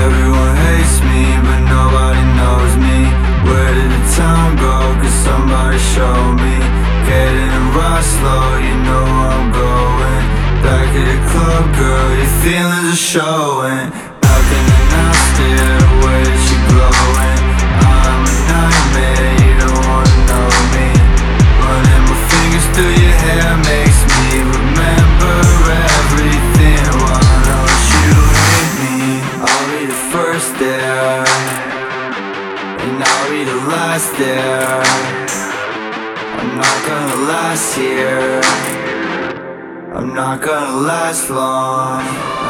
Everyone hates me, but nobody knows me. Where did the time go? Could somebody show me? Getting a rush slow, you know where I'm going. Back at the club, girl, your feelings are showing. How can I not steer the way that you're glowing? I'm a nightmare, you don't wanna know me. Running my fingers through your hair makes me remember everything. Why don't you hate me? I'll be the first there, and I'll be the last there. I'm not gonna last here, I'm not gonna last long.